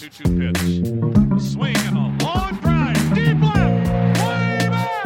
2-2 pitch. A swing and a long drive. Deep left. Way back.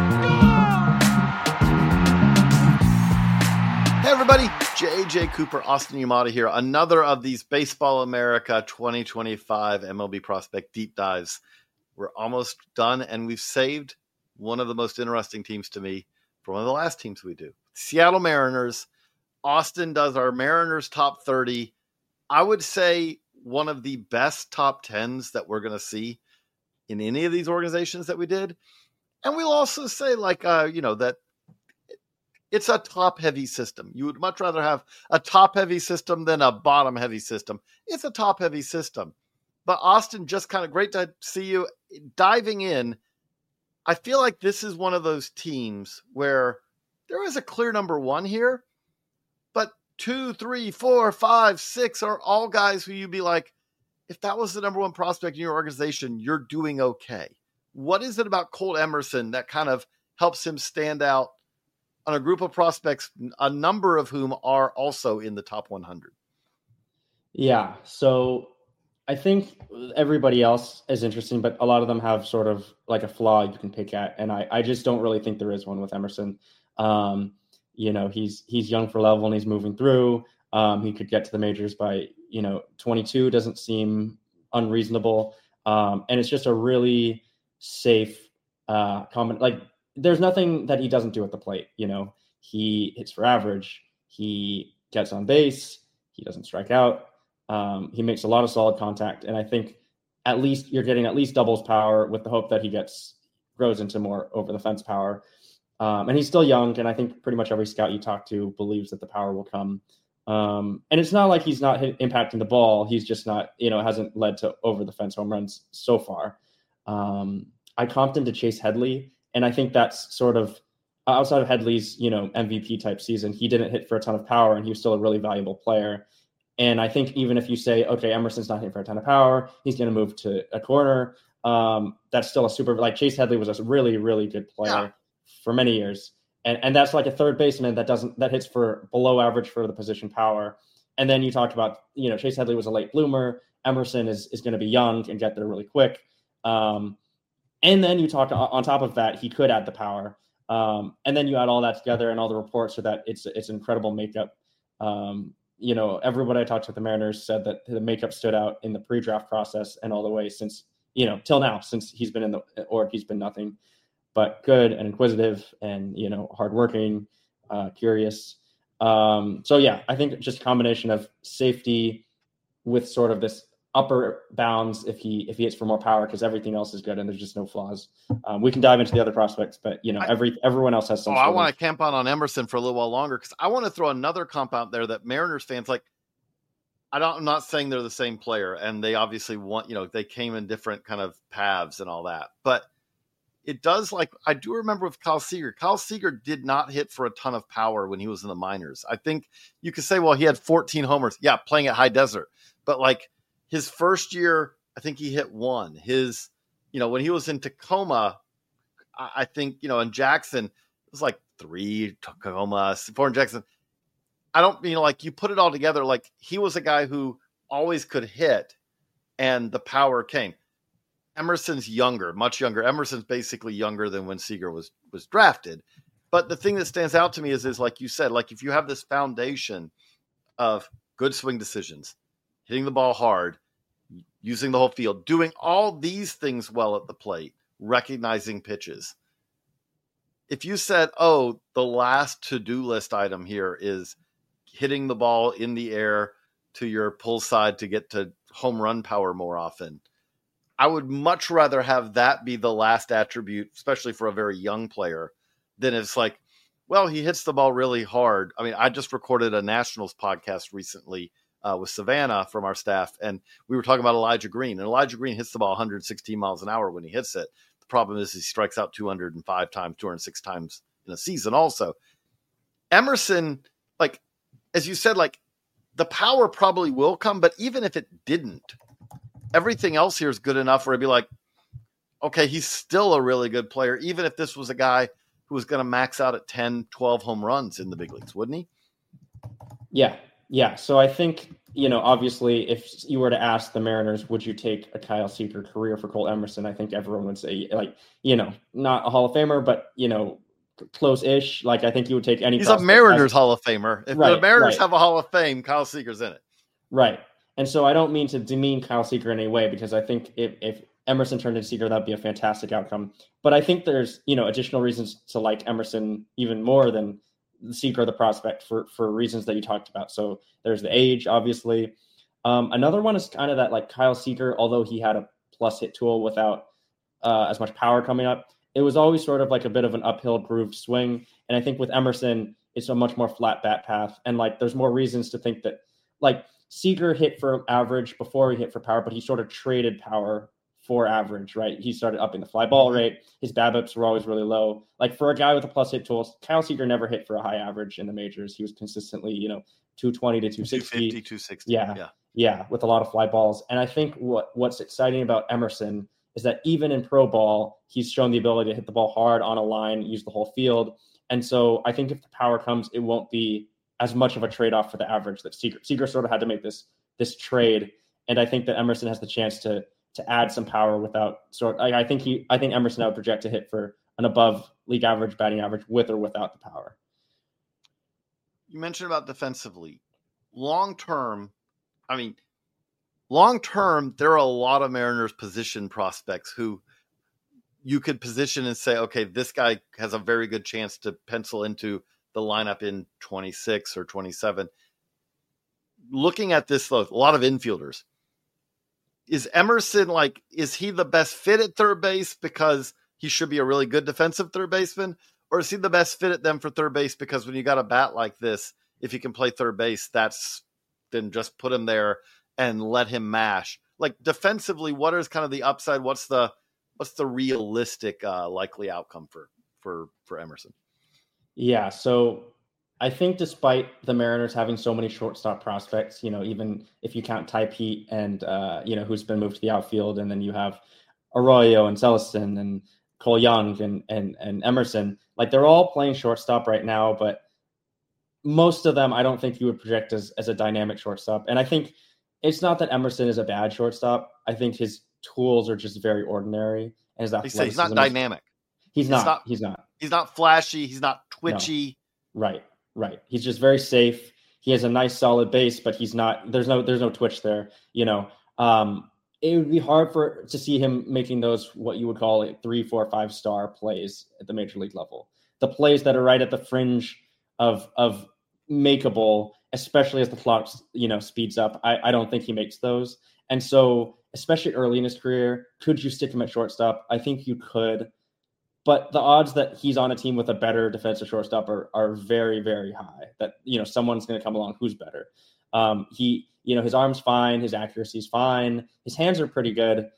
Gone! Hey, everybody. J.J. Cooper, Austin Yamada here. Another of these Baseball America 2025 MLB Prospect Deep Dives. We're almost done, and we've saved one of the most interesting teams to me for one of the last teams we do. Seattle Mariners. Austin does our Mariners top 30. I would say one of the best top 10s that we're going to see in any of these organizations that we did. And we'll also say, that it's a top-heavy system. You would much rather have a top-heavy system than a bottom-heavy system. It's a top-heavy system. But Austin, just kind of great to see you diving in. I feel like this is one of those teams where there is a clear number one here, but 2, 3, 4, 5, 6 are all guys who you'd be like, if that was the number one prospect in your organization, you're doing okay. What is it about Colt Emerson that kind of helps him stand out on a group of prospects, a number of whom are also in the top 100? Yeah, so I think everybody else is interesting, but a lot of them have sort of like a flaw you can pick at, and I just don't really think there is one with Emerson. He's young for level and he's moving through. He could get to the majors by 22. Doesn't seem unreasonable, and it's just a really safe comment. Like, there's nothing that he doesn't do at the plate. He hits for average. He gets on base. He doesn't strike out. He makes a lot of solid contact. And I think at least you're getting at least doubles power with the hope that he grows into more over the fence power. And he's still young. And I think pretty much every scout you talk to believes that the power will come. And it's not like he's not impacting the ball. He's just not, hasn't led to over the fence home runs so far. I comped him to Chase Headley. And I think that's sort of outside of Headley's, MVP type season. He didn't hit for a ton of power and he was still a really valuable player. And I think even if you say, okay, Emerson's not hitting for a ton of power, he's going to move to a corner. That's still a super, like Chase Headley was a really, really good player for many years. And that's like a third baseman that hits for below average for the position power. And then you talked about, Chase Headley was a late bloomer. Emerson is going to be young and get there really quick. And then you talk on top of that, he could add the power. And then you add all that together and all the reports so that it's an incredible makeup. Everybody I talked to at the Mariners said that the makeup stood out in the pre-draft process and all the way since, till now, since he's been in the org, he's been nothing but good and inquisitive and, hardworking, curious. I think just a combination of safety with sort of this upper bounds if he hits for more power, because everything else is good and there's just no flaws. We can dive into the other prospects, but everyone else has some. I want to camp on Emerson for a little while longer because I want to throw another comp out there that Mariners fans like. I'm not saying they're the same player, and they obviously they came in different kind of paths and all that, but it does, like, I do remember with Kyle Seager. Kyle Seager did not hit for a ton of power when he was in the minors. I think you could say, well, he had 14 homers, playing at High Desert, but like. His first year, I think he hit one. His, when he was in Tacoma, I think, in Jackson, it was like 3, Tacoma, 4 in Jackson. I don't mean like you put it all together. Like, he was a guy who always could hit and the power came. Emerson's younger, much younger. Emerson's basically younger than when Seager was drafted. But the thing that stands out to me is like you said, like if you have this foundation of good swing decisions, hitting the ball hard, using the whole field, doing all these things well at the plate, recognizing pitches. If you said, the last to-do list item here is hitting the ball in the air to your pull side to get to home run power more often, I would much rather have that be the last attribute, especially for a very young player, than it's like, well, he hits the ball really hard. I mean, I just recorded a Nationals podcast recently with Savannah from our staff, and we were talking about Elijah Green. And Elijah Green hits the ball 116 miles an hour when he hits it. The problem is he strikes out 205 times, 206 times in a season also. Emerson, like, as you said, like, the power probably will come, but even if it didn't, everything else here is good enough where it'd be like, okay, he's still a really good player, even if this was a guy who was going to max out at 10, 12 home runs in the big leagues, wouldn't he? Yeah. So I think, obviously, if you were to ask the Mariners, would you take a Kyle Seager career for Cole Emerson? I think everyone would say, not a Hall of Famer, but, close-ish. Like, I think you would take any He's a prospect Mariners Hall of Famer. If the Mariners have a Hall of Fame, Kyle Seager's in it. Right. And so I don't mean to demean Kyle Seager in any way, because I think if Emerson turned into Seager, that'd be a fantastic outcome. But I think there's, additional reasons to like Emerson even more than the Seager, the prospect, for reasons that you talked about. So there's the age, obviously. Another one is kind of that, like, Kyle Seager, although he had a plus hit tool without as much power coming up, it was always sort of like a bit of an uphill groove swing. And I think with Emerson, it's a much more flat bat path. And, like, there's more reasons to think that, like, Seager hit for average before he hit for power, but he sort of traded power for average, right? He started upping the fly ball rate. His BABIPs were always really low. Like, for a guy with a plus hit tool, Kyle Seager never hit for a high average in the majors. He was consistently, 220 to 260. 260. Yeah, with a lot of fly balls. And I think what's exciting about Emerson is that even in pro ball, he's shown the ability to hit the ball hard on a line, use the whole field. And so I think if the power comes, it won't be as much of a trade-off for the average that Seager sort of had to make this trade. And I think that Emerson has the chance to add some power without I think Emerson I would project to hit for an above league average batting average with or without the power. You mentioned about defensively. Long term, there are a lot of Mariners position prospects who you could position and say, okay, this guy has a very good chance to pencil into the lineup in 26 or 27. Looking at this, though, a lot of infielders. Is Emerson, is he the best fit at third base because he should be a really good defensive third baseman? Or is he the best fit at them for third base because when you got a bat like this, if he can play third base, then just put him there and let him mash. Like, defensively, what is kind of the upside? What's the realistic likely outcome for Emerson? Yeah, so I think despite the Mariners having so many shortstop prospects, even if you count Ty Pete and, who's been moved to the outfield, and then you have Arroyo and Celestin and Cole Young and Emerson, like, they're all playing shortstop right now, but most of them I don't think you would project as a dynamic shortstop. And I think it's not that Emerson is a bad shortstop. I think his tools are just very ordinary. And his athleticism, he's not dynamic. He's not. He's not flashy. He's not twitchy. No. Right. He's just very safe. He has a nice solid base, but he's not. There's no twitch there. It would be hard to see him making those what you would call 3, 4, 5-star plays at the major league level. The plays that are right at the fringe of makeable, especially as the clock speeds up. I don't think he makes those. And so, especially early in his career, could you stick him at shortstop? I think you could. But the odds that he's on a team with a better defensive shortstop are very, very high. That, someone's going to come along who's better. His arm's fine. His accuracy's fine. His hands are pretty good.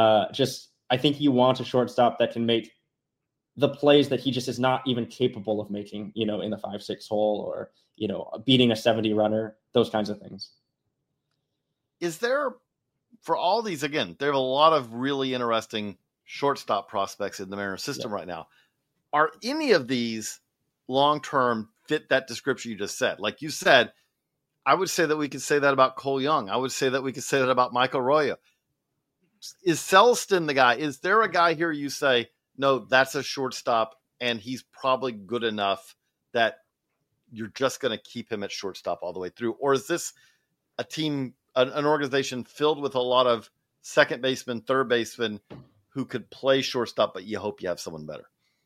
I think you want a shortstop that can make the plays that he just is not even capable of making, in the 5-6 hole or, beating a 70 runner, those kinds of things. Is there, for all these, again, there are a lot of really interesting shortstop prospects in the Mariners system right now. Are any of these long-term fit that description you just said? Like you said, I would say that we could say that about Cole Young. I would say that we could say that about Michael Arroyo. Is Celestin the guy? Is there a guy here you say, no, that's a shortstop and he's probably good enough that you're just going to keep him at shortstop all the way through? Or is this a team, an organization filled with a lot of second baseman, third baseman who could play shortstop, but you hope you have someone better?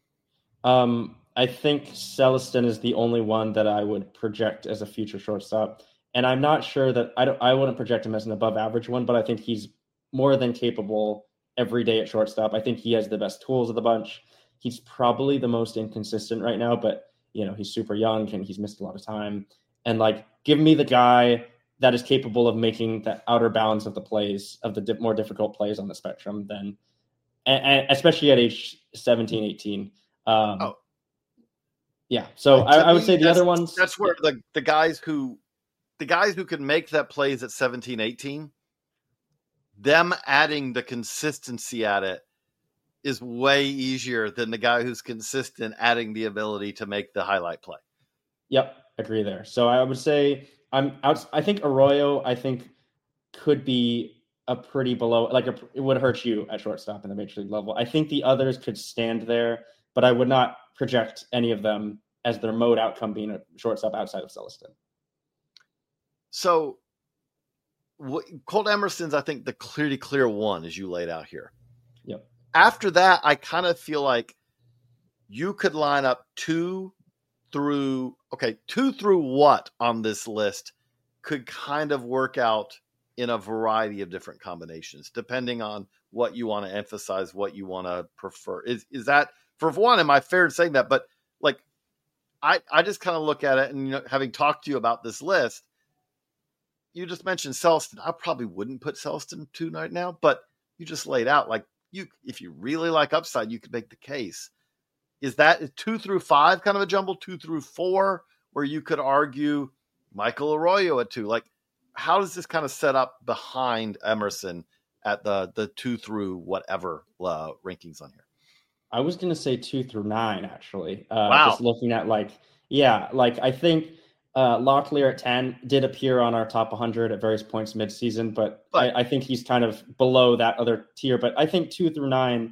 I think Celestin is the only one that I would project as a future shortstop. And I'm not sure that I wouldn't project him as an above average one, but I think he's more than capable every day at shortstop. I think he has the best tools of the bunch. He's probably the most inconsistent right now, but he's super young and he's missed a lot of time. And give me the guy that is capable of making the outer balance of the plays, of the more difficult plays on the spectrum, and especially at age 17, 18. Yeah. So I would say the other ones. That's where the guys who can make that plays at 17, 18, them adding the consistency at it is way easier than the guy who's consistent adding the ability to make the highlight play. Yep. Agree there. So I would say I think Arroyo, could be a pretty below, it would hurt you at shortstop in the major league level. I think the others could stand there, but I would not project any of them as their mode outcome being a shortstop outside of Celestin. So Colt Emerson's, I think, the clear one as you laid out here. Yep. After that, I kind of feel like you could line up two through what on this list could kind of work out in a variety of different combinations, depending on what you want to emphasize, what you want to prefer. Is that, for one, am I fair in saying that? But like, I just kind of look at it, and having talked to you about this list, you just mentioned Celestin. I probably wouldn't put Celestin 2 right now, but you just laid out, like, if you really like upside, you could make the case. Is that 2 through 5 kind of a jumble? 2 through 4, where you could argue Michael Arroyo at 2? Like, how does this kind of set up behind Emerson at the 2 through whatever rankings on here? I was going to say 2 through 9, actually. Wow. Just looking at I think Locklear at 10 did appear on our top 100 at various points midseason, but I think he's kind of below that other tier. But I think 2 through 9,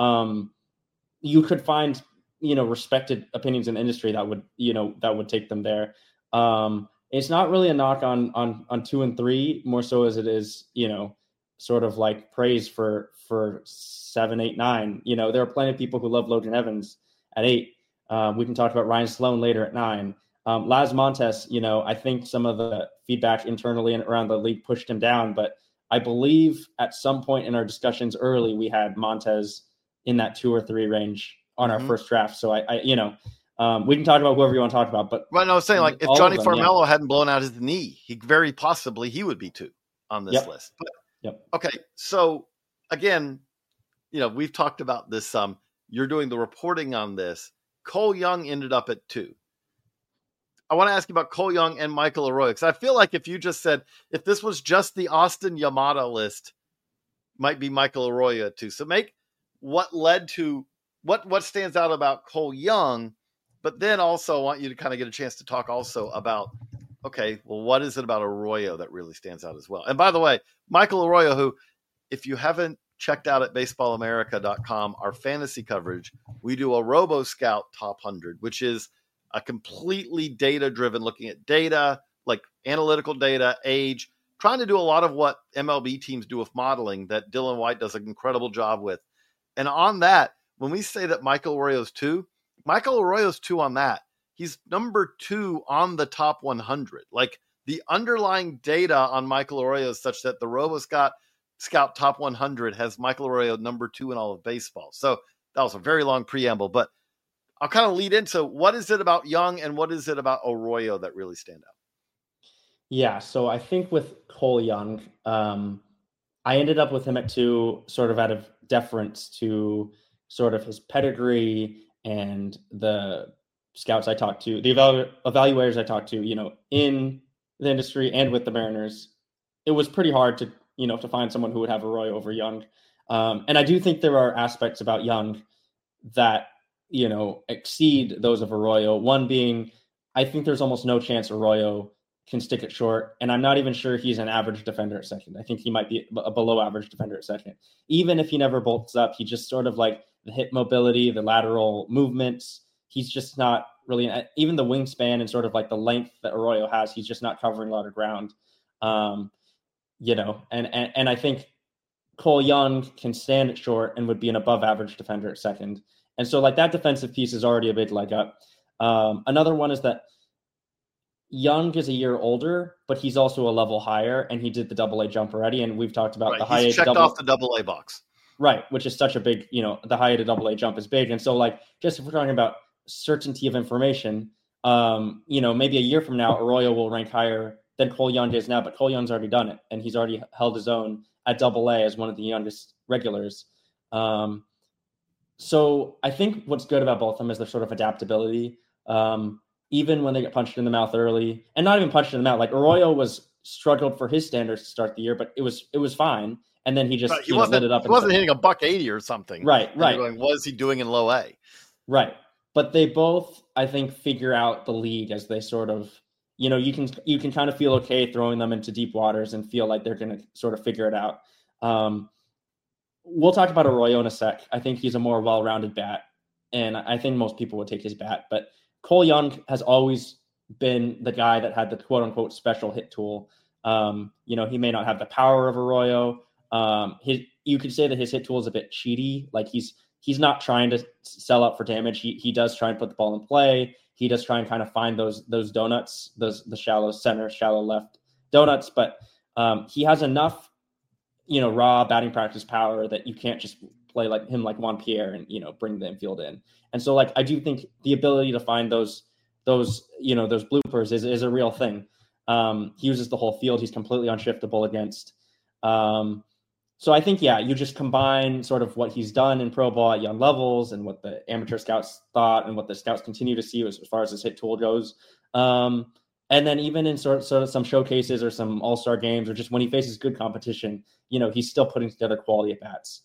you could find, respected opinions in the industry that would take them there. It's not really a knock on 2 and 3, more so as it is, sort of like praise for 7, 8, 9. There are plenty of people who love Logan Evans at 8. We can talk about Ryan Sloan later at 9. Laz Montes, I think some of the feedback internally and around the league pushed him down, but I believe at some point in our discussions early, we had Montes in that 2 or 3 range on our first draft. So we can talk about whoever you want to talk about, but I was saying, like, if Johnny Farmelo hadn't blown out his knee, he would be 2 on this list. But, okay. So again, we've talked about this. You're doing the reporting on this. Cole Young ended up at 2. I want to ask you about Cole Young and Michael Arroyo, because I feel like if you just said, if this was just the Austin Yamada list, might be Michael Arroyo at 2. So what led to what stands out about Cole Young, but then also I want you to kind of get a chance to talk also about, okay, well, what is it about Arroyo that really stands out as well? And by the way, Michael Arroyo, who, if you haven't checked out at baseballamerica.com, our fantasy coverage, we do a Robo Scout top 100, which is a completely data-driven, looking at data, like analytical data, age, trying to do a lot of what MLB teams do with modeling that Dylan White does an incredible job with. And on that, when we say that Michael Arroyo's 2, Michael Arroyo's 2 on that. He's number 2 on the top 100. Like, the underlying data on Michael Arroyo is such that the Robo Scout top 100 has Michael Arroyo number 2 in all of baseball. So that was a very long preamble, but I'll kind of lead into what is it about Young and what is it about Arroyo that really stand out? Yeah, so I think with Cole Young, I ended up with him at 2, sort of out of deference to sort of his pedigree and the scouts I talked to, the evaluators I talked to, in the industry and with the Mariners. It was pretty hard to, to find someone who would have Arroyo over Young. And I do think there are aspects about Young that, exceed those of Arroyo. One being, I think there's almost no chance Arroyo can stick it short. And I'm not even sure he's an average defender at second. I think he might be a below average defender at second. Even if he never bolts up, he just sort of like the hip mobility, the lateral movements. He's just not really, even the wingspan and sort of like the length that Arroyo has, he's just not covering a lot of ground. And I think Cole Young can stand it short and would be an above average defender at second. And so like that defensive piece is already a big leg up. Another one is that Young is a year older, but he's also a level higher, and he did the AA jump already. And we've talked about the high checked off the AA box. Right, which is such a big, the high to AA jump is big. And so like, just if we're talking about certainty of information, maybe a year from now, Arroyo will rank higher than Cole Young is now, but Cole Young's already done it, and he's already held his own at AA as one of the youngest regulars. So I think what's good about both of them is their sort of adaptability. Even when they get punched in the mouth early, and not even punched in the mouth, like Arroyo struggled for his standards to start the year, but it was fine. And then he just lit it up. He wasn't hitting $180 or something. Right. Going, what is he doing in low A? Right. But they both, I think, figure out the league as they sort of you can kind of feel okay throwing them into deep waters and feel like they're going to sort of figure it out. We'll talk about Arroyo in a sec. I think he's a more well-rounded bat, and I think most people would take his bat. But Cole Young has always been the guy that had the quote-unquote special hit tool. He may not have the power of Arroyo. You could say that his hit tool is a bit cheaty. Like he's not trying to sell up for damage. He does try and put the ball in play. He does try and kind of find those donuts, the shallow center, shallow left donuts. But he has enough, raw batting practice power that you can't just play like him, like Juan Pierre, and bring the infield in. And so, like, I do think the ability to find those bloopers is a real thing. He uses the whole field. He's completely unshiftable against. So I think, you just combine sort of what he's done in pro ball at young levels and what the amateur scouts thought and what the scouts continue to see as far as his hit tool goes. And then even in sort of some showcases or some all-star games, or just when he faces good competition, he's still putting together quality at bats.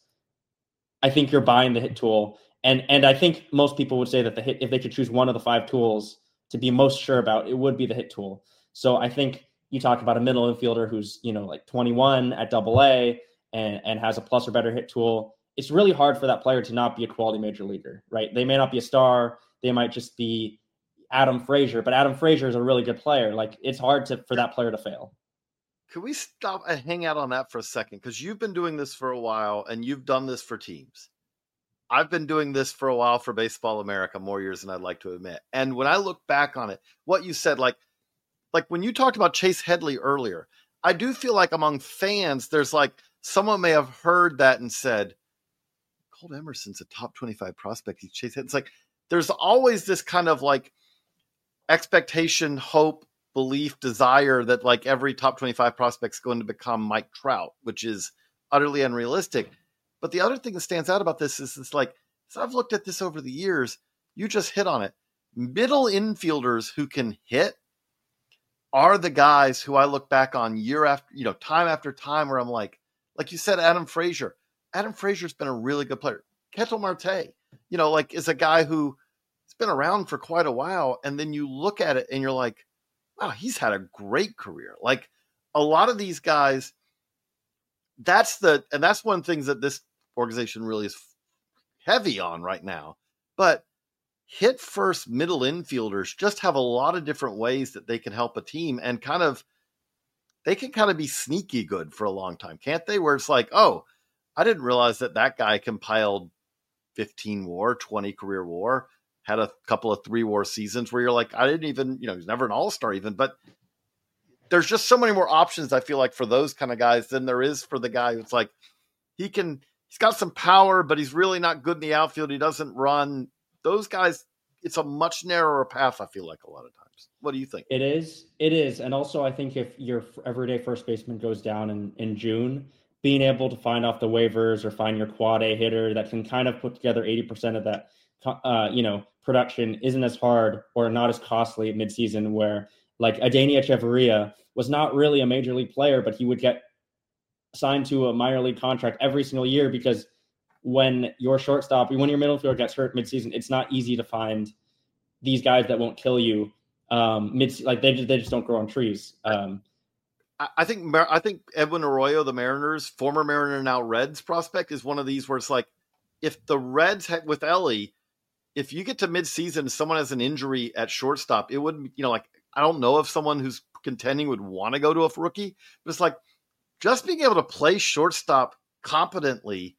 I think you're buying the hit tool. And I think most people would say that if they could choose one of the 5 tools to be most sure about, it would be the hit tool. So I think you talk about a middle infielder who's, like 21 at AA, and has a plus or better hit tool. It's really hard for that player to not be a quality major leaguer, right? They may not be a star. They might just be Adam Frazier, but Adam Frazier is a really good player. Like, it's hard for that player to fail. Could we stop and hang out on that for a second? Because you've been doing this for a while, and you've done this for teams. I've been doing this for a while for Baseball America, more years than I'd like to admit. And when I look back on it, what you said, like when you talked about Chase Headley earlier, I do feel like among fans, there's like, someone may have heard that and said, Cole Emerson's a top 25 prospect. He's Chase Headley. It's like, there's always this kind of like expectation, hope, belief, desire that like every top 25 prospect's going to become Mike Trout, which is utterly unrealistic. But the other thing that stands out about this is it's like, so I've looked at this over the years, you just hit on it. Middle infielders who can hit are the guys who I look back on year after, time after time, where I'm like you said, Adam Frazier. Adam Frazier's been a really good player. Ketel Marte, is a guy who's been around for quite a while. And then you look at it and you're like, wow, he's had a great career. Like, a lot of these guys, that's one of the things that this organization really is heavy on right now. But hit first middle infielders just have a lot of different ways that they can help a team, and they can kind of be sneaky good for a long time, can't they? Where it's like, oh, I didn't realize that guy compiled 15 WAR, 20 career WAR, had a couple of 3 WAR seasons where you're like, I didn't even, he's never an all-star even, but there's just so many more options, I feel like, for those kind of guys than there is for the guy who's like, he's got some power, but he's really not good in the outfield. He doesn't run. Those guys, it's a much narrower path, I feel like, a lot of times. What do you think? It is. And also, I think if your everyday first baseman goes down in June, being able to find off the waivers or find your quad A hitter that can kind of put together 80% of that, production isn't as hard or not as costly midseason, where like Adeiny Echeverria was not really a major league player, but he would get signed to a minor league contract every single year, because when your middle fielder gets hurt midseason, it's not easy to find these guys that won't kill you. They just don't grow on trees. I think Edwin Arroyo, the Mariners, former Mariner, now Reds prospect, is one of these where it's like, if the Reds had with Ellie, if you get to midseason and someone has an injury at shortstop, it wouldn't, I don't know if someone who's contending would want to go to a rookie, but it's like, just being able to play shortstop competently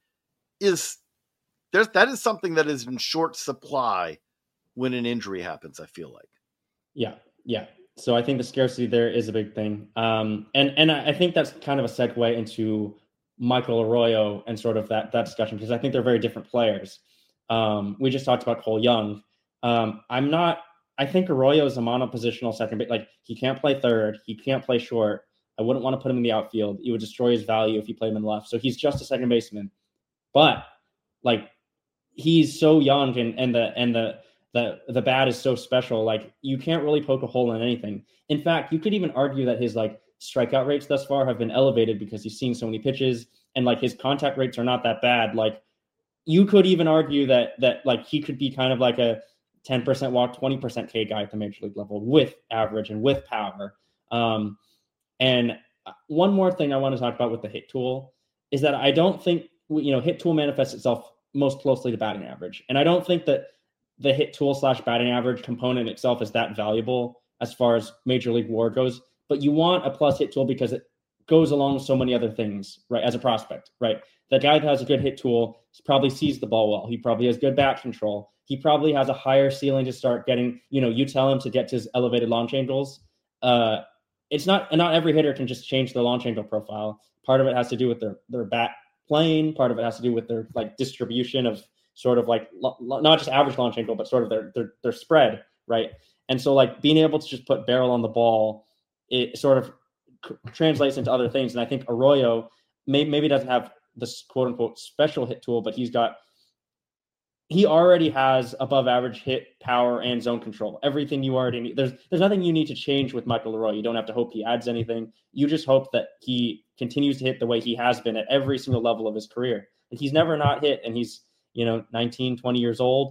that is something that is in short supply when an injury happens, I feel like. Yeah. So I think the scarcity there is a big thing. And I think that's kind of a segue into Michael Arroyo and sort of that discussion, because I think they're very different players. We just talked about Cole Young. I think Arroyo is a monopositional second base. Like, he can't play third. He can't play short. I wouldn't want to put him in the outfield. It would destroy his value if you played him in the left. So he's just a second baseman. But like, he's so young, and the bat is so special. Like, you can't really poke a hole in anything. In fact, you could even argue that his like strikeout rates thus far have been elevated because he's seen so many pitches, and like his contact rates are not that bad. Like, you could even argue that like he could be kind of like a 10% walk, 20% K guy at the major league level with average and with power. And one more thing I want to talk about with the hit tool is that I don't think, hit tool manifests itself most closely to batting average. And I don't think that the hit tool / batting average component itself is that valuable as far as major league WAR goes. But you want a plus hit tool because it goes along with so many other things, right? As a prospect, right? The guy that has a good hit tool probably sees the ball well. He probably has good bat control. He probably has a higher ceiling to start getting, you tell him to get to his elevated launch angles. It's not every hitter can just change their launch angle profile. Part of it has to do with their bat plane. Part of it has to do with their distribution of sort of not just average launch angle, but sort of their spread, right? And so being able to just put barrel on the ball, it sort of translates into other things. And I think Arroyo maybe doesn't have this quote unquote special hit tool, but he already has above average hit, power, and zone control. Everything you already need. There's nothing you need to change with Michael Arroyo. You don't have to hope he adds anything. You just hope that he continues to hit the way he has been at every single level of his career. He's never not hit, and he's 19, 20 years old.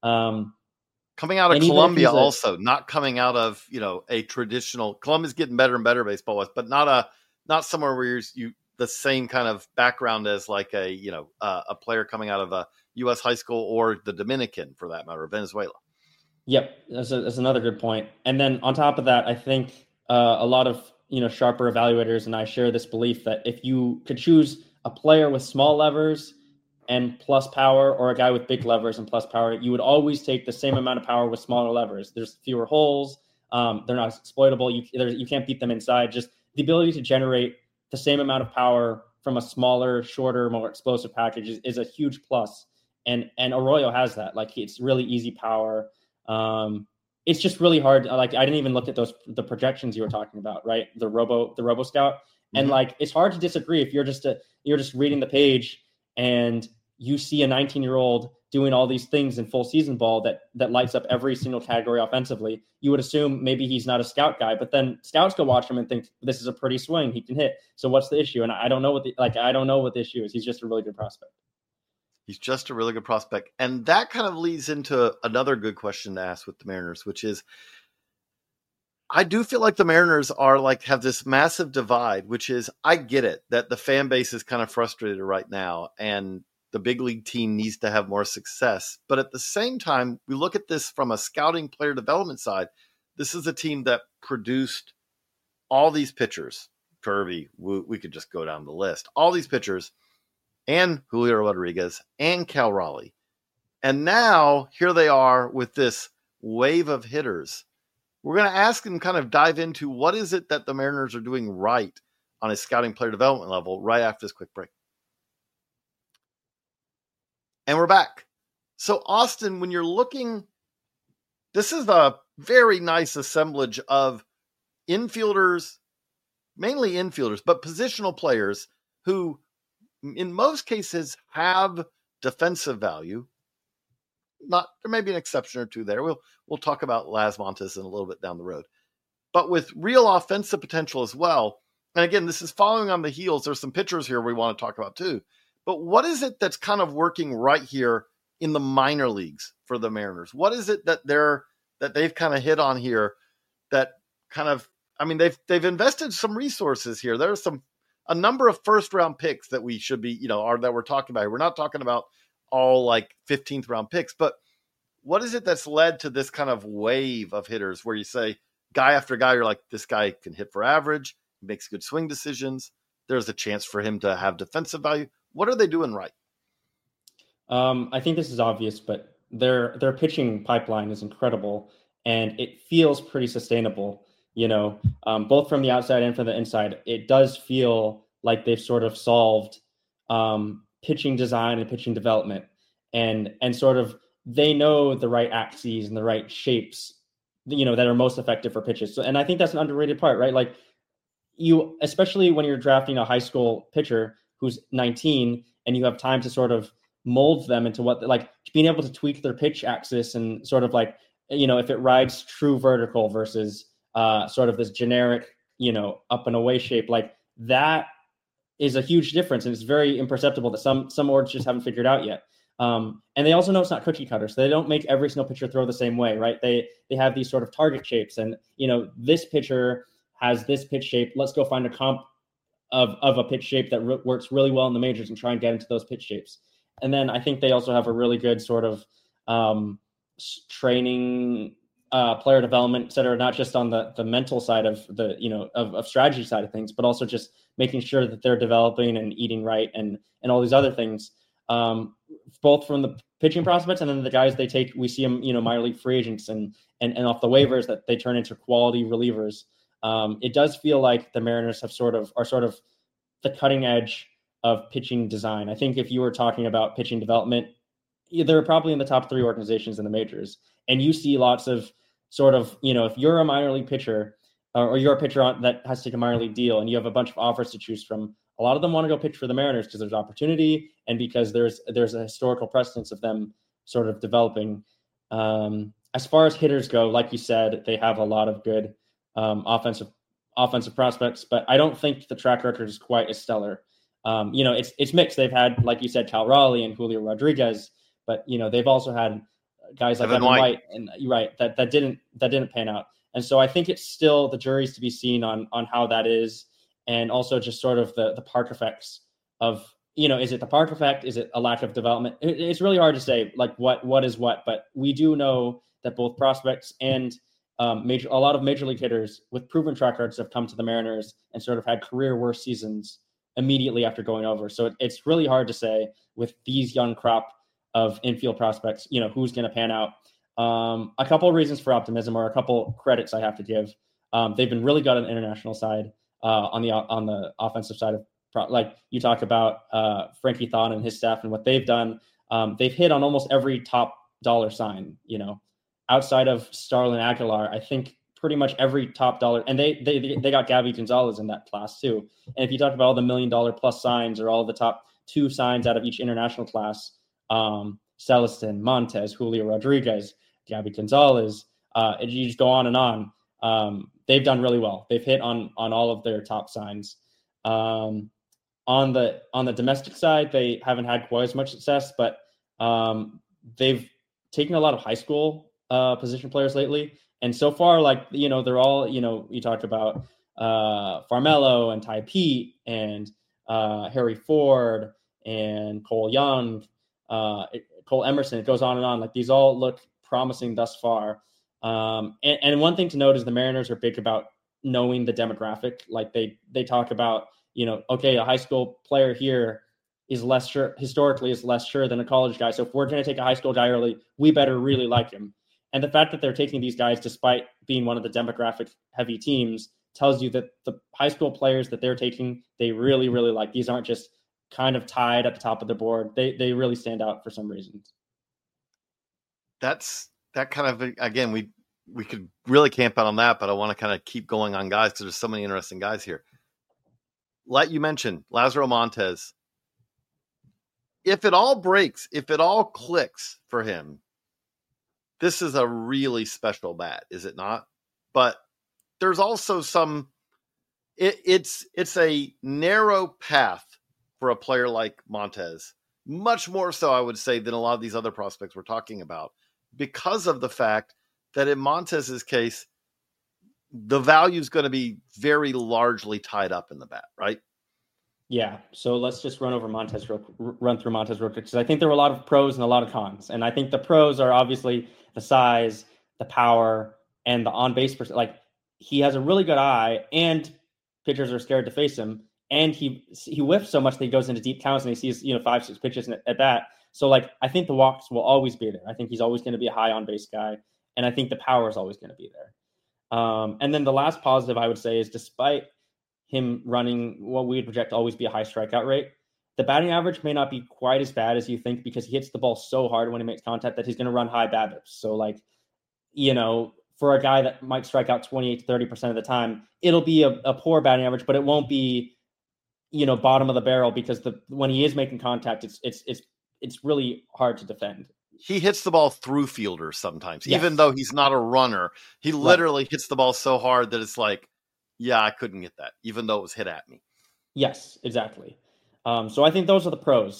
Coming out of Columbia also, not coming out of, a traditional. Columbia's getting better and better baseball-wise, but not somewhere where you the same kind of background as a player coming out of a U.S. high school or the Dominican, for that matter, Venezuela. Yep, that's another good point. And then on top of that, I think a lot of sharper evaluators and I share this belief that if you could choose a player with small levers and plus power, or a guy with big levers and plus power, you would always take the same amount of power with smaller levers. There's fewer holes. They're not exploitable. You can't beat them inside. Just the ability to generate the same amount of power from a smaller, shorter, more explosive package is a huge plus. And Arroyo has that. It's really easy power. It's just really hard. I didn't even look at the projections you were talking about, right? The Robo Scout. And it's hard to disagree if you're just reading the page and you see a 19-year-old doing all these things in full season ball that lights up every single category offensively. You would assume maybe he's not a scout guy, but then scouts go watch him and think this is a pretty swing. He can hit. So what's the issue? And I don't know what the issue is. He's just a really good prospect. He's just a really good prospect. And that kind of leads into another good question to ask with the Mariners, which is, I do feel like the Mariners are have this massive divide, which is, I get it that the fan base is kind of frustrated right now and the big league team needs to have more success. But at the same time, we look at this from a scouting player development side. This is a team that produced all these pitchers. Kirby, we could just go down the list. All these pitchers, and Julio Rodriguez and Cal Raleigh. And now here they are with this wave of hitters. We're going to ask and kind of dive into what is it that the Mariners are doing right on a scouting player development level right after this quick break. And we're back. So Austin, when you're looking, this is a very nice assemblage of infielders, mainly infielders, but positional players who in most cases have defensive value. There may be an exception or two there. We'll talk about Las Montes in a little bit down the road, but with real offensive potential as well. And again, this is following on the heels. There's some pitchers here we want to talk about too, but what is it that's kind of working right here in the minor leagues for the Mariners? What is it that they've kind of hit on here that kind of, they've invested some resources here. There's a number of first round picks that we should be, that we're talking about. We're not talking about all 15th round picks, but what is it that's led to this kind of wave of hitters where you say guy after guy, you're like, this guy can hit for average, makes good swing decisions. There's a chance for him to have defensive value. What are they doing right? I think this is obvious, but their pitching pipeline is incredible and it feels pretty sustainable. Both from the outside and from the inside, it does feel like they've sort of solved pitching design and pitching development, and sort of they know the right axes and the right shapes, that are most effective for pitches. So, and I think that's an underrated part, right? You, especially when you're drafting a high school pitcher who's 19 and you have time to sort of mold them into what, being able to tweak their pitch axis and sort of if it rides true vertical versus sort of this generic, up and away shape, that is a huge difference. And it's very imperceptible that some orgs just haven't figured out yet. And they also know it's not cookie cutter, so they don't make every single pitcher throw the same way, right? They have these sort of target shapes, and this pitcher has this pitch shape. Let's go find a comp of a pitch shape that works really well in the majors and try and get into those pitch shapes. And then I think they also have a really good sort of training, player development, et cetera, not just on the mental side of the, of strategy side of things, but also just making sure that they're developing and eating right and all these other things, both from the pitching prospects and then the guys they take. We see them, minor league free agents and off the waivers that they turn into quality relievers. It does feel like the Mariners are sort of the cutting edge of pitching design. I think if you were talking about pitching development, they're probably in the top 3 organizations in the majors. And you see lots of sort of, if you're a minor league pitcher or you're a pitcher that has to take a minor league deal and you have a bunch of offers to choose from, a lot of them want to go pitch for the Mariners because there's opportunity and because there's a historical precedence of them sort of developing. As far as hitters go, like you said, they have a lot of good offensive prospects, but I don't think the track record is quite as stellar. It's mixed. They've had, like you said, Cal Raleigh and Julio Rodriguez, but they've also had guys like Evan White and that didn't pan out. And so I think it's still the jury's to be seen on how that is, and also just sort of the Park effects of, is it the Park effect? Is it a lack of development? It's really hard to say like what is what, but we do know that both prospects and a lot of major league hitters with proven track records have come to the Mariners and sort of had career worst seasons immediately after going over. So it's really hard to say with these young crop of infield prospects, who's going to pan out. A couple of reasons for optimism, or a couple credits I have to give. They've been really good on the international side, on the offensive side of, like you talk about Frankie Thon and his staff and what they've done. They've hit on almost every top dollar sign, outside of Starlin Aguilar. I think pretty much every top dollar, and they got Gabby Gonzalez in that class too. And if you talk about all the $1 million plus signs or all the top 2 signs out of each international class, Celestin, Montez, Julio Rodriguez, Gabby Gonzalez, and you just go on and on. They've done really well. They've hit on all of their top signs. On the domestic side, they haven't had quite as much success, but they've taken a lot of high school position players lately. And so far, like, they're all, you talk about Farmelo and Ty Pete and Harry Ford and Cole Young, Cole Emerson. It goes on and on. Like, these all look promising thus far. And one thing to note is the Mariners are big about knowing the demographic. Like they talk about, okay, a high school player here is less sure, historically is less sure than a college guy. So if we're going to take a high school guy early, we better really like him. And the fact that they're taking these guys, despite being one of the demographic heavy teams, tells you that the high school players that they're taking, they really, really like. These aren't just kind of tied at the top of the board. They really stand out for some reasons. That kind of, again, we could really camp out on that, but I want to kind of keep going on guys because there's so many interesting guys here. Like you mentioned, Lazaro Montez. If it all breaks, if it all clicks for him, this is a really special bat, is it not? But there's also some, it's a narrow path for a player like Montez, much more so, I would say, than a lot of these other prospects we're talking about, because of the fact that in Montez's case, the value is going to be very largely tied up in the bat, right? Yeah. So let's just run through Montez real quick, because I think there were a lot of pros and a lot of cons. And I think the pros are obviously the size, the power, and the on-base percent. Like, he has a really good eye, and pitchers are scared to face him. And he whiffs so much that he goes into deep counts and he sees 5-6 pitches at bat. So like, I think the walks will always be there. I think he's always going to be a high on-base guy, and I think the power is always going to be there. And then the last positive I would say is, despite him running what we would project to always be a high strikeout rate, the batting average may not be quite as bad as you think, because he hits the ball so hard when he makes contact that he's going to run high BABIPs. So like, for a guy that might strike out 28 to 30% of the time, it'll be a poor batting average, but it won't be, bottom of the barrel, because when he is making contact, it's really hard to defend. He hits the ball through fielders sometimes, yes. Even though he's not a runner, he literally hits the ball so hard that it's like, yeah, I couldn't get that, even though it was hit at me. Yes, exactly. So I think those are the pros.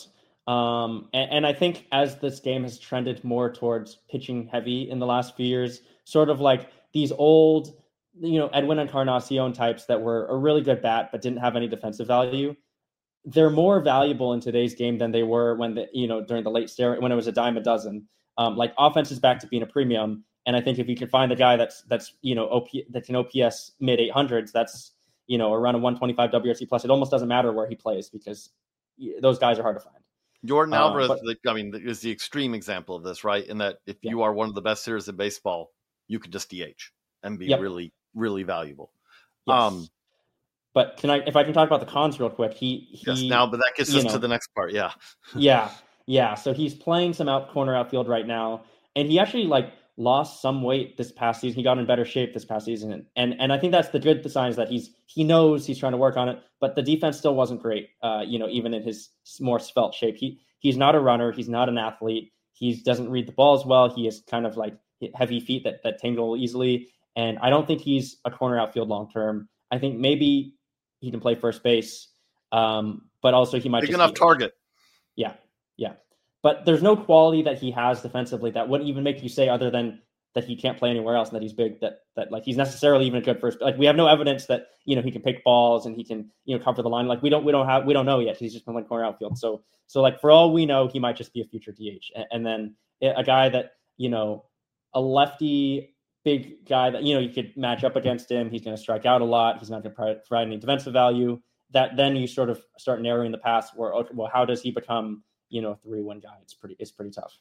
And I think as this game has trended more towards pitching heavy in the last few years, sort of like these old, Edwin Encarnacion types that were a really good bat but didn't have any defensive value, they're more valuable in today's game than they were when during the late steroid, when it was a dime a dozen. Like offense is back to being a premium, and I think if you can find the guy that's that's an OPS mid 800s, that's around a 125 WRC plus, it almost doesn't matter where he plays because those guys are hard to find. Jordan Alvarez, is the extreme example of this, right? In that if you are one of the best hitters in baseball, you could just DH and be really, really valuable. Yes. But if I can talk about the cons real quick, but that gets us to the next part. Yeah. So he's playing some corner outfield right now, and he actually lost some weight this past season. He got in better shape this past season, and I think that's the good sign, is that he knows he's trying to work on it. But the defense still wasn't great. Even in his more svelte shape, he's not a runner. He's not an athlete. He doesn't read the ball as well. He has kind of heavy feet that tangle easily, and I don't think he's a corner outfield long term. I think maybe he can play first base, but also he might big enough target. Yeah. But there's no quality that he has defensively that wouldn't even make you say, other than that he can't play anywhere else and that he's big, that he's necessarily even a good first. We have no evidence that he can pick balls and he can cover the line. We don't know yet. He's just been corner outfield. So for all we know, he might just be a future DH. And then a guy that a lefty big guy that you could match up against him. He's going to strike out a lot. He's not going to provide any defensive value. That then you sort of start narrowing the path where, okay, well, how does he become a 3-1 guy? It's pretty tough.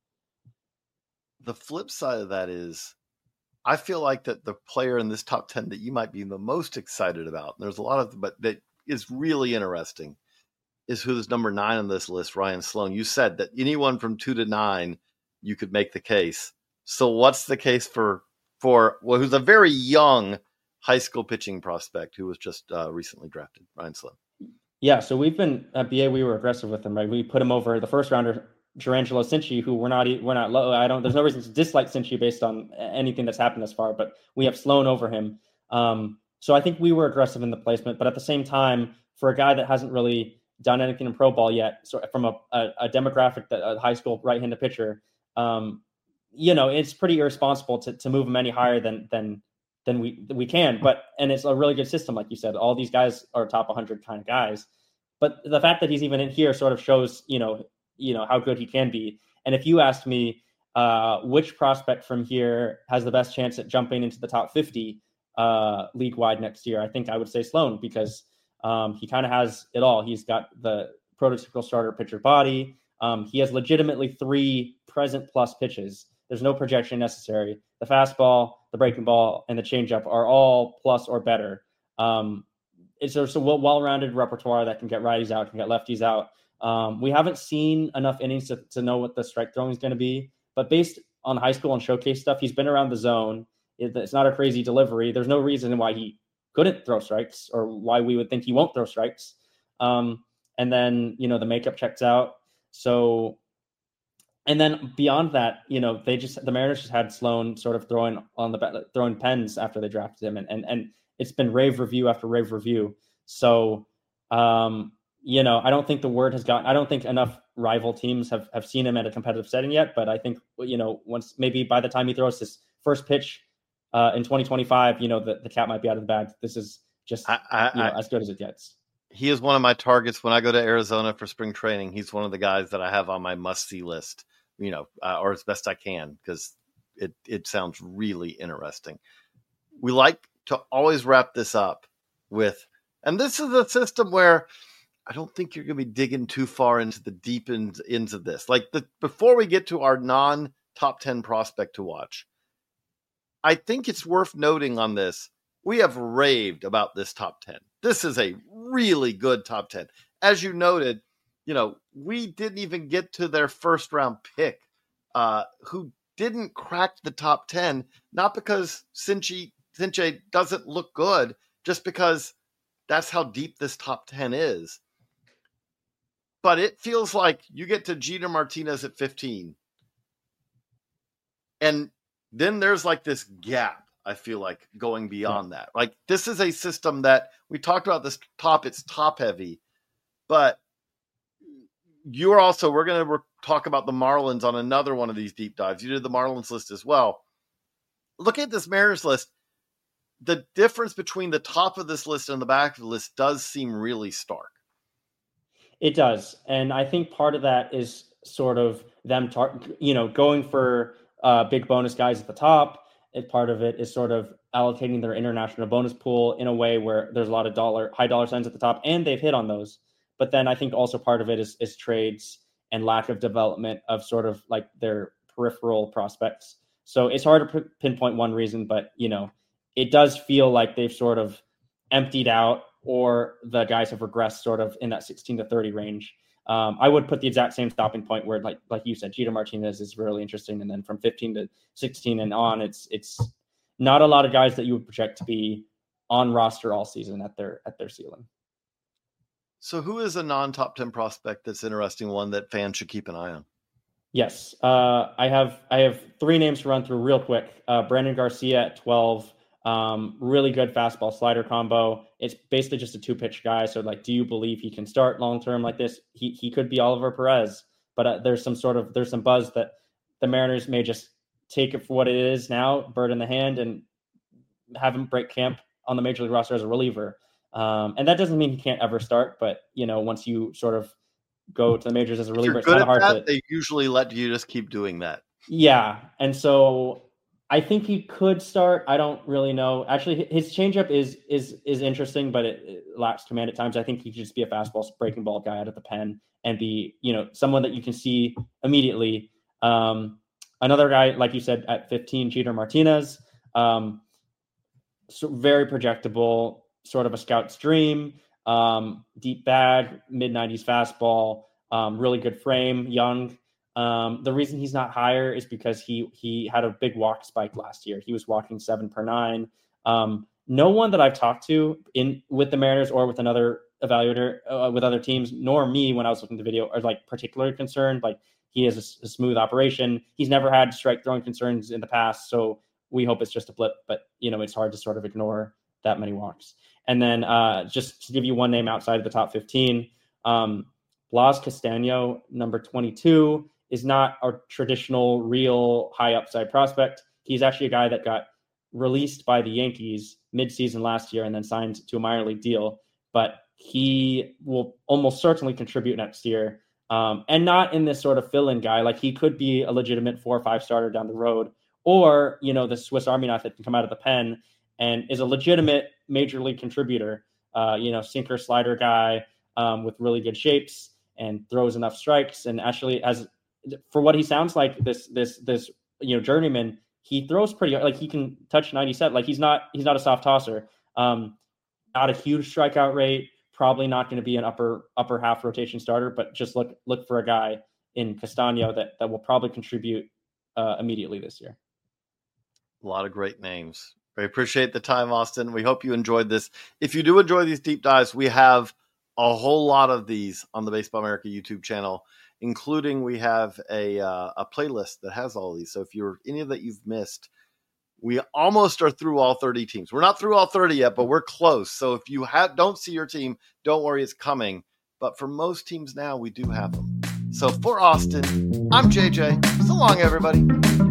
The flip side of that is, I feel like that the player in this top 10 that you might be the most excited about, and there's a lot of, but that is really interesting, is who's number 9 on this list, Ryan Sloan. You said that anyone from 2 to 9, you could make the case. So what's the case for who's a very young high school pitching prospect who was just recently drafted, Ryan Sloan? Yeah, so we've been at BA. We were aggressive with him, right? We put him over the first rounder, Gerangelo Cinci, who we're not low. There's no reason to dislike Cinci based on anything that's happened thus far, but we have Sloan over him. So I think we were aggressive in the placement, but at the same time, for a guy that hasn't really done anything in pro ball yet, so from a demographic that a high school right-handed pitcher, it's pretty irresponsible to move him any higher than we can. And it's a really good system, like you said. All these guys are top 100 kind of guys, but the fact that he's even in here sort of shows how good he can be. And if you asked me which prospect from here has the best chance at jumping into the top 50 league wide next year, I think I would say Sloan, because he kind of has it all. He's got the prototypical starter pitcher body. He has legitimately 3 present plus pitches. There's no projection necessary. The fastball, the breaking ball, and the changeup are all plus or better. It's a well-rounded repertoire that can get righties out, can get lefties out. We haven't seen enough innings to know what the strike throwing is going to be, but based on high school and showcase stuff, he's been around the zone. It's not a crazy delivery. There's no reason why he couldn't throw strikes, or why we would think he won't throw strikes. And then, the makeup checks out. So, and then beyond that, the Mariners just had Sloan sort of throwing pens after they drafted him, and it's been rave review after rave review. So, I don't think the word has gotten. I don't think enough rival teams have seen him at a competitive setting yet. But I think once, maybe by the time he throws his first pitch in 2025, the cat might be out of the bag. This is just as good as it gets. He is one of my targets when I go to Arizona for spring training. He's one of the guys that I have on my must-see list, or as best I can, because it sounds really interesting. We like to always wrap this up with, and this is a system where I don't think you're going to be digging too far into the deep ends of this. Before we get to our non-top 10 prospect to watch, I think it's worth noting on this, we have raved about this top 10. This is a really good top 10. As you noted, we didn't even get to their first round pick, who didn't crack the top 10, not because Cinci doesn't look good, just because that's how deep this top 10 is. But it feels like you get to Jeter Martinez at 15. And then there's this gap, I feel like, going beyond that. This is a system that we talked about it's top heavy, but we're going to talk about the Marlins on another one of these deep dives. You did the Marlins list as well. Look at this Mariners list. The difference between the top of this list and the back of the list does seem really stark. It does. And I think part of that is sort of them, going for big bonus guys at the top. And part of it is sort of allocating their international bonus pool in a way where there's a lot of high dollar signs at the top, and they've hit on those. But then I think also part of it is trades and lack of development of sort of like their peripheral prospects. So it's hard to pinpoint one reason, but, it does feel like they've sort of emptied out, or the guys have regressed sort of in that 16 to 30 range. I would put the exact same stopping point where, like you said, Jeter Martinez is really interesting. And then from 15 to 16 and on, it's not a lot of guys that you would project to be on roster all season at their ceiling. So who is a non-top 10 prospect that's interesting, one that fans should keep an eye on? Yes. I have three names to run through real quick. Brandon Garcia at 12. Really good fastball slider combo. It's basically just a 2-pitch guy. So do you believe he can start long-term like this? He could be Oliver Perez, but there's some buzz that the Mariners may just take it for what it is now, bird in the hand, and have him break camp on the major league roster as a reliever. And that doesn't mean he can't ever start, but once you sort of go to the majors as a reliever, it's kind of hard to. They usually let you just keep doing that. Yeah. And so I think he could start. I don't really know. Actually, his changeup is interesting, but it lacks command at times. I think he could just be a fastball breaking ball guy out of the pen and be, someone that you can see immediately. Another guy, like you said, at 15, Jeter Martinez, so very projectable, sort of a scout's dream, deep bag, mid-90s fastball, really good frame, young. The reason he's not higher is because he had a big walk spike last year. He was walking 7 per 9. No one that I've talked to with the Mariners or with another evaluator with other teams, nor me when I was looking at the video, are particularly concerned. He has a smooth operation. He's never had strike throwing concerns in the past, so we hope it's just a blip. But it's hard to sort of ignore that many walks. And then just to give you one name outside of the top 15, Blas Castaño, number 22. Is not a traditional, real high upside prospect. He's actually a guy that got released by the Yankees midseason last year and then signed to a minor league deal. But he will almost certainly contribute next year, and not in this sort of fill-in guy. He could be a legitimate 4 or 5 starter down the road, or the Swiss Army knife that can come out of the pen and is a legitimate major league contributor. Sinker slider guy with really good shapes and throws enough strikes, and actually has. For what he sounds like, this journeyman, he throws pretty he can touch 97. He's not a soft tosser. Not a huge strikeout rate. Probably not going to be an upper half rotation starter, but just look for a guy in Castaño that will probably contribute immediately this year. A lot of great names. We appreciate the time, Austin. We hope you enjoyed this. If you do enjoy these deep dives, we have a whole lot of these on the Baseball America YouTube channel, including we have a playlist that has all of these. So if you're any of that you've missed, we almost are through all 30 teams. We're not through all 30 yet, but we're close. So if you don't see your team, don't worry, it's coming. But for most teams now, we do have them. So for Austin, I'm JJ. So long, everybody.